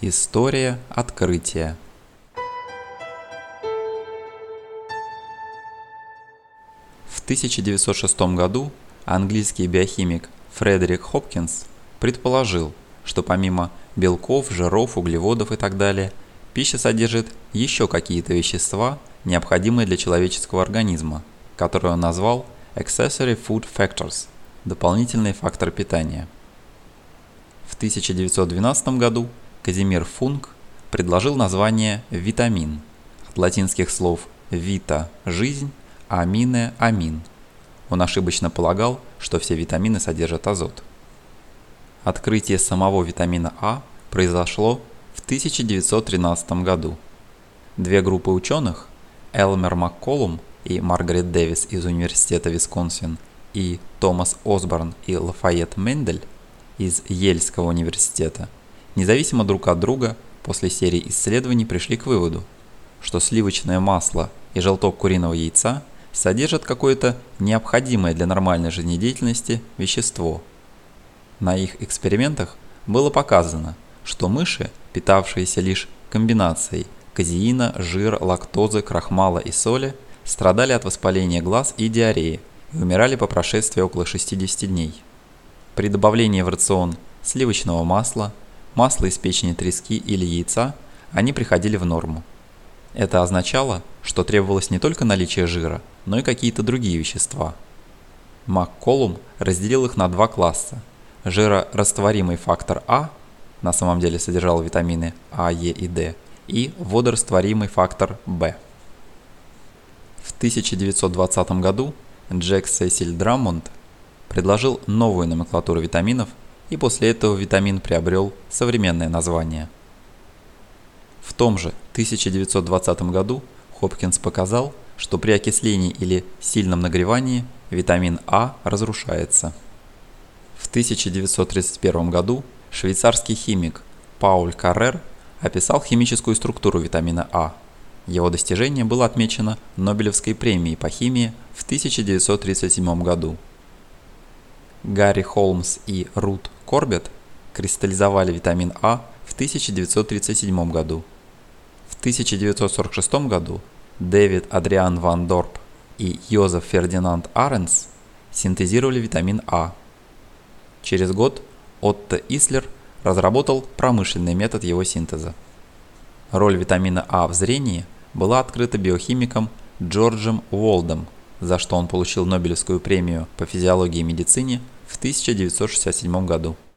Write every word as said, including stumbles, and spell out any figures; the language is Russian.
История открытия. В тысяча девятьсот шестом году английский биохимик Фредерик Хопкинс предположил, что помимо белков, жиров, углеводов и так далее, пища содержит еще какие-то вещества, необходимые для человеческого организма, которые он назвал Accessory Food Factors – дополнительные факторы питания. В тысяча девятьсот двенадцатом году Казимир Функ предложил название витамин от латинских слов vita – жизнь, амине – амин. Он ошибочно полагал, что все витамины содержат азот. Открытие самого витамина А произошло в тысяча девятьсот тринадцатом году. Две группы ученых, Элмер Макколум и Маргарет Дэвис из Университета Висконсин и Томас Осборн и Лафайет Мендель из Йельского университета, независимо друг от друга после серии исследований пришли к выводу, что сливочное масло и желток куриного яйца содержат какое-то необходимое для нормальной жизнедеятельности вещество. На их экспериментах было показано, что мыши, питавшиеся лишь комбинацией казеина, жира, лактозы, крахмала и соли, страдали от воспаления глаз и диареи и умирали по прошествии около шестидесяти дней. При добавлении в рацион сливочного масла, масла из печени трески или яйца они приходили в норму. Это означало, что требовалось не только наличие жира, но и какие-то другие вещества. Макколум разделил их на два класса. Жирорастворимый фактор А, на самом деле содержал витамины А, Е и Д, и водорастворимый фактор В. В тысяча девятьсот двадцатом году Джек Сесиль Драмонд предложил новую номенклатуру витаминов, и после этого витамин приобрел современное название. В том же тысяча девятьсот двадцатом году Хопкинс показал, что при окислении или сильном нагревании витамин А разрушается. В тысяча девятьсот тридцать первом году швейцарский химик Пауль Каррер описал химическую структуру витамина А. Его достижение было отмечено Нобелевской премией по химии в тысяча девятьсот тридцать седьмом году. Гарри Холмс и Рут Корбет кристаллизовали витамин А в тысяча девятьсот тридцать седьмом году. В тысяча девятьсот сорок шестом году Дэвид Адриан ван Дорп и Йозеф Фердинанд Аренс синтезировали витамин А. Через год Отто Ислер разработал промышленный метод его синтеза. Роль витамина А в зрении была открыта биохимиком Джорджем Уолдом, за что он получил Нобелевскую премию по физиологии и медицине в тысяча девятьсот шестьдесят седьмом году.